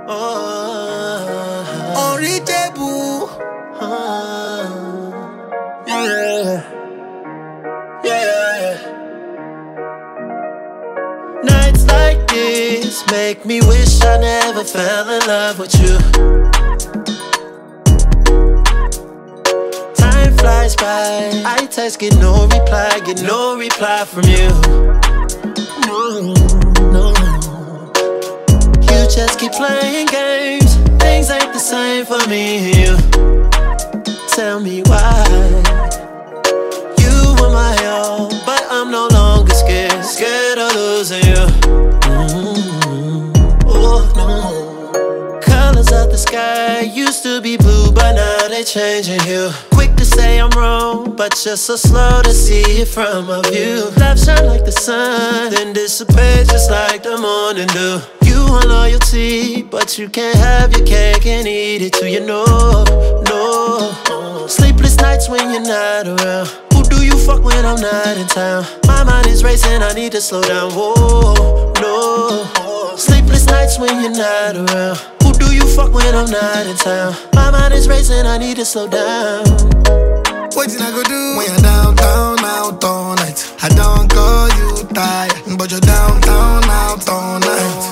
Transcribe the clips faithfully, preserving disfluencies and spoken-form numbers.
Oh, unreachable. Oh, yeah, yeah. Nights like this make me wish I never fell in love with you. Time flies by, I text, get no reply, get no reply from you. No, no. You just keep playing games, things ain't the same for me and you. Tell me why. You were my all, but I'm no longer scared, scared of losing you. Mm-hmm. Oh no. Colors of the sky used to be blue, but now they changing hue. Quick to say I'm wrong, but you're so slow to see it from a view. Love shine like the sun, then dissipate just like the morning dew. You want loyalty, but you can't have your cake and eat it too. You know, no. Sleepless nights when you're not around. Who do you fuck when I'm not in town? My mind is racing, I need to slow down. Whoa, no. Sleepless nights when you're not around. Who do you fuck when I'm not in town? My mind is racing, I need to slow down. What did I go do when you're downtown, out all night? I don't call you tired, but you're downtown, out all night.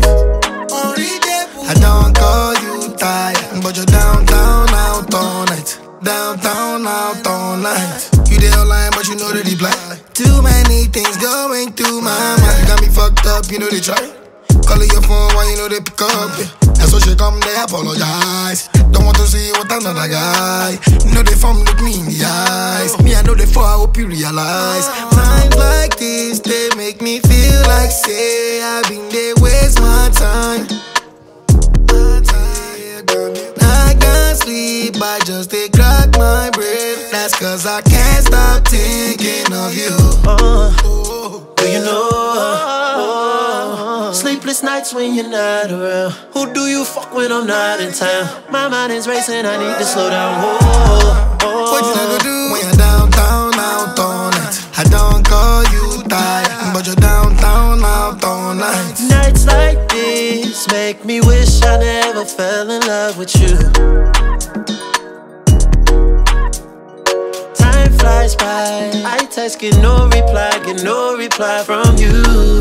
I don't call you tired, but you're downtown, out all night. Downtown, out all night. You there online, but you know the reply. Too many things going through my mind. You got me fucked up, you know they try. Calling your phone while you know they pick up, yeah. And so she come, they apologize. Don't want to see what another guy. Know they from look me in the eyes. Me, I know they for, I hope you realize. Times like this, they make me feel like say I've been there, waste my time. I can't sleep, I just they crack my brain. That's cause I can't stop thinking of you. uh, Do you know? Sleepless nights when you're not around. Who do you fuck when I'm not in town? My mind is racing, I need to slow down. Whoa, oh. What you gonna do when you're downtown, out all night? I don't call you tired, but you're downtown, out all night. Nights like this make me wish I never fell in love with you. Time flies by, I text, get no reply, get no reply from you.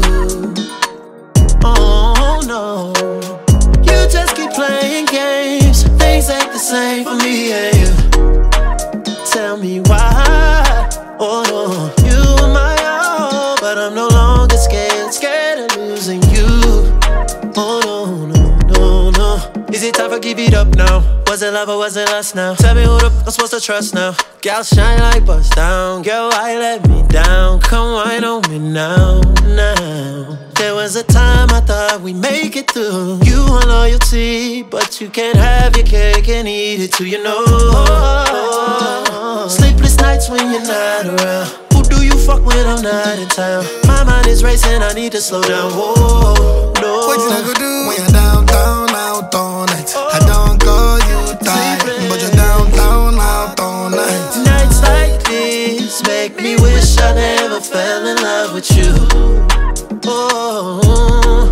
Oh no, you just keep playing games, things ain't the same for me and you. Tell me why. Oh no, you are my all, but I'm no longer scared, scared of losing you. Oh no, no, no, no. Is it time for give it up now? Was it love or was it lust now? Tell me who the f I'm supposed to trust now. Girl shine like bust down, girl why let me down? Come wine on me now, now. There was a time I thought we'd make it through. You want loyalty, but you can't have your cake and eat it too, you know. Sleepless nights when you're not around. Who do you fuck when I'm not in town? My mind is racing, I need to slow down. Whoa, no. What you gonna do when you're downtown, out all night? I don't call you tired, but you're downtown, out all night. Nights like this make me wish I never fell in love with you. Oh.